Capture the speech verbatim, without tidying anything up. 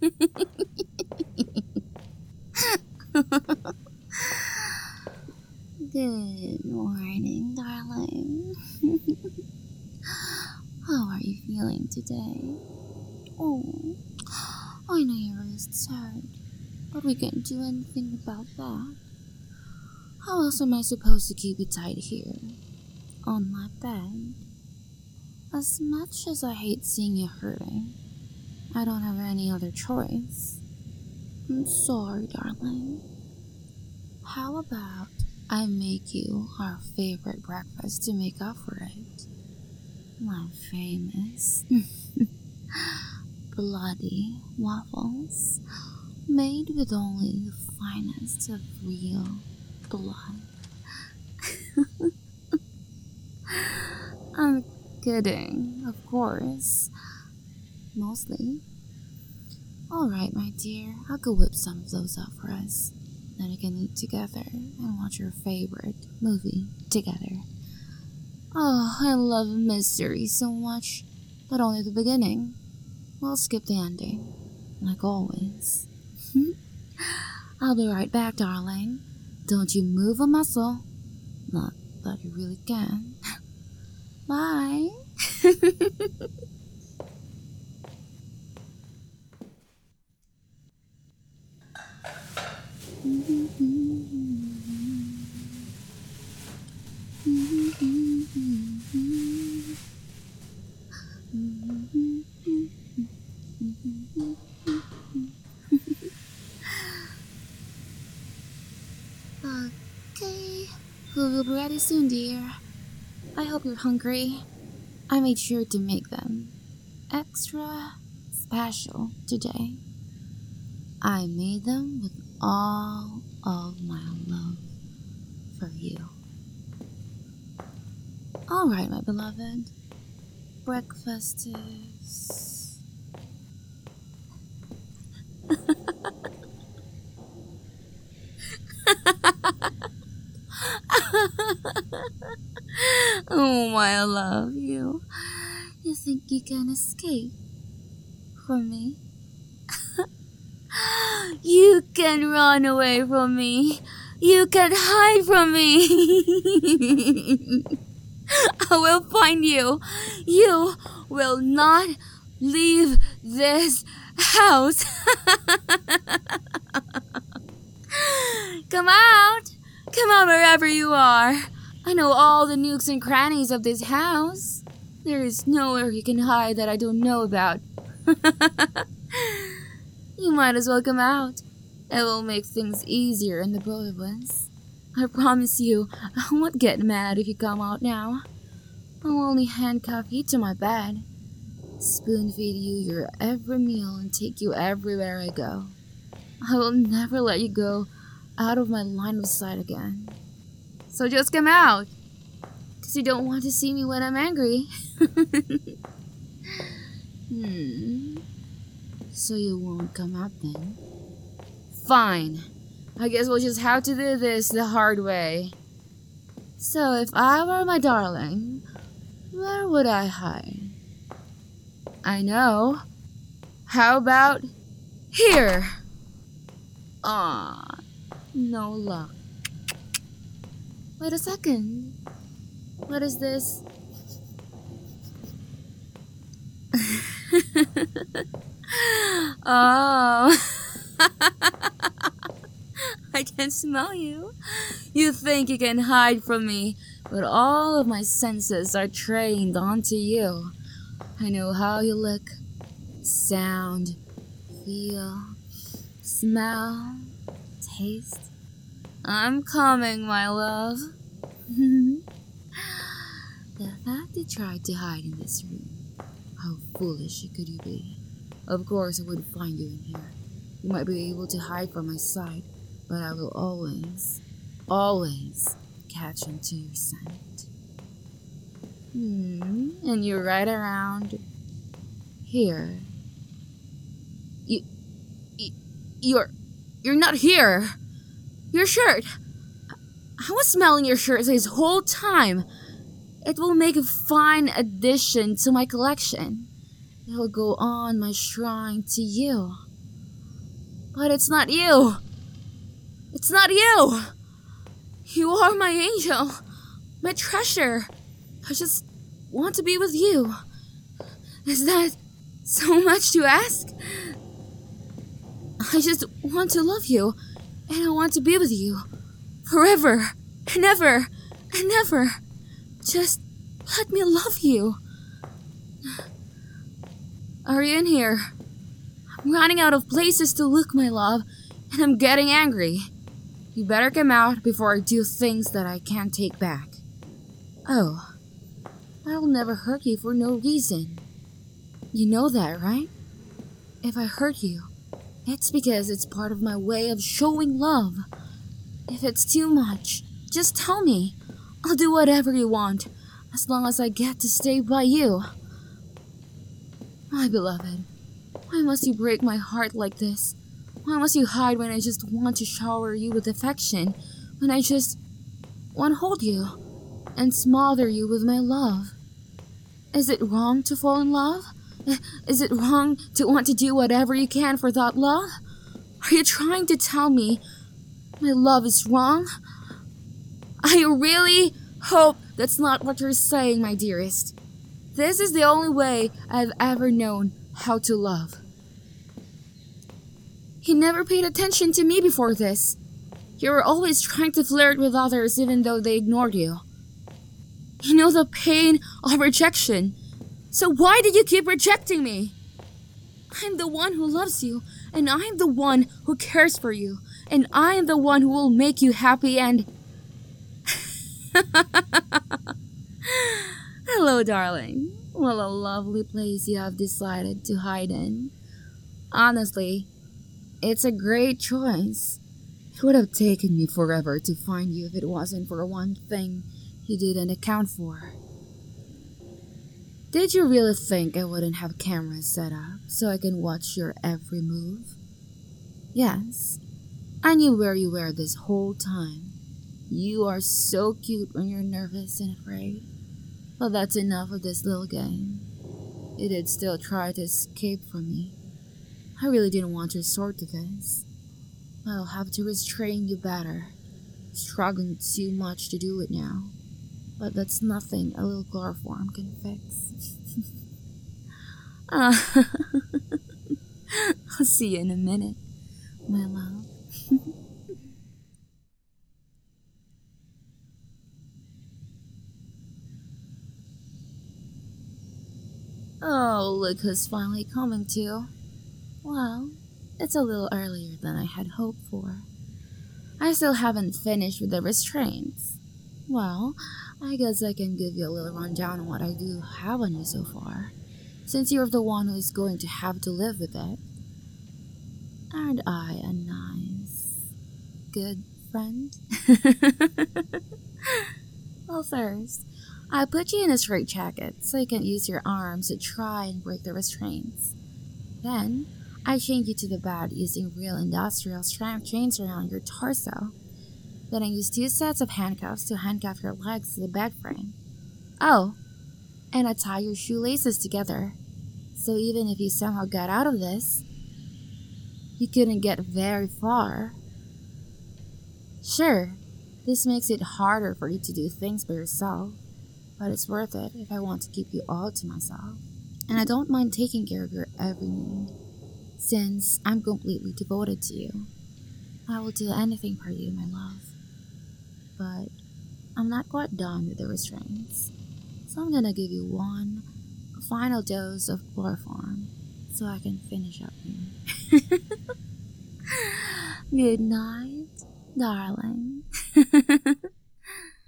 Good morning, darling. How are you feeling today? Oh, I know your wrist's hurt, but we can't do anything about that. How else am I supposed to keep it tight here, on my bed? As much as I hate seeing you hurting, I don't have any other choice. I'm sorry, darling. How about I make you our favorite breakfast to make up for it? My famous bloody waffles, made with only the finest of real blood. I'm kidding, of course. Mostly. Alright, my dear, I'll go whip some of those up for us. Then we can eat together and watch your favorite movie together. Oh, I love mystery so much, but only the beginning. We'll skip the ending, like always. I'll be right back, darling. Don't you move a muscle. Not that you really can. Bye. Okay, we'll be ready soon, dear. I hope you're hungry. I made sure to make them extra special today. I made them with all of my love for you. Alright, my beloved. Breakfast is... Oh, I love you. You think you can escape from me? You can run away from me. You can hide from me. I will find you. You will not leave this house. Come out. Come out wherever you are. I know all the nooks and crannies of this house. There is nowhere you can hide that I don't know about. You might as well come out. It will make things easier on the both of us. I promise you, I won't get mad if you come out now. I'll only handcuff you to my bed, spoon feed you your every meal, and take you everywhere I go. I will never let you go out of my line of sight again. So just come out, because you don't want to see me when I'm angry. hmm. So you won't come out then? Fine. I guess we'll just have to do this the hard way. So if I were my darling, where would I hide? I know. How about here? Aw, no luck. Wait a second. What is this? Oh. I can smell you. You think you can hide from me, but all of my senses are trained onto you. I know how you look, sound, feel, smell, taste. I'm coming, my love. The fact you tried to hide in this room, how foolish could you be? Of course I would find you in here. You might be able to hide from my sight, but I will always, always catch onto your scent. Hmm, and you're right around here. You, you, you're, you're not here. Your shirt. I was smelling your shirt this whole time. It will make a fine addition to my collection. It will go on my shrine to you. But it's not you. It's not you. You are my angel, my treasure. I just want to be with you. Is that so much to ask? I just want to love you, and I want to be with you. Forever, and ever, and ever. Just let me love you. Are you in here? I'm running out of places to look, my love, and I'm getting angry. You better come out before I do things that I can't take back. Oh, I'll never hurt you for no reason. You know that, right? If I hurt you, it's because it's part of my way of showing love. If it's too much, just tell me. I'll do whatever you want, as long as I get to stay by you. My beloved, why must you break my heart like this? Why must you hide when I just want to shower you with affection, when I just want to hold you and smother you with my love? Is it wrong to fall in love? Is it wrong to want to do whatever you can for that love? Are you trying to tell me my love is wrong? I really hope that's not what you're saying, my dearest. This is the only way I've ever known how to love. You never paid attention to me before this. You were always trying to flirt with others even though they ignored you. You know the pain of rejection. So why did you keep rejecting me? I'm the one who loves you, and I'm the one who cares for you, and I am the one who will make you happy and... Hello, darling. What a lovely place you have decided to hide in. Honestly, it's a great choice. It would have taken me forever to find you if it wasn't for one thing you didn't account for. Did you really think I wouldn't have cameras set up so I can watch your every move? Yes, I knew where you were this whole time. You are so cute when you're nervous and afraid. But that's enough of this little game. You did still try to escape from me. I really didn't want to resort to this. I'll have to restrain you better. Struggling too much to do it now. But that's nothing a little chloroform can fix. uh, I'll see you in a minute, my love. Oh, look who's finally coming to. Well, it's a little earlier than I had hoped for. I still haven't finished with the restraints. Well, I guess I can give you a little rundown on what I do have on you so far, since you're the one who is going to have to live with it. Aren't I a nice, good friend? Well, first, I put you in a straitjacket so you can use your arms to try and break the restraints. Then, I chained you to the bed using real industrial strength chains around your torso. Then I used two sets of handcuffs to handcuff your legs to the bed frame. Oh, and I tie your shoelaces together, so even if you somehow got out of this, you couldn't get very far. Sure, this makes it harder for you to do things by yourself, but it's worth it if I want to keep you all to myself. And I don't mind taking care of your every need, since I'm completely devoted to you. I will do anything for you, my love. But I'm not quite done with the restraints, so I'm gonna give you one final dose of chloroform so I can finish up here. Good night, darling.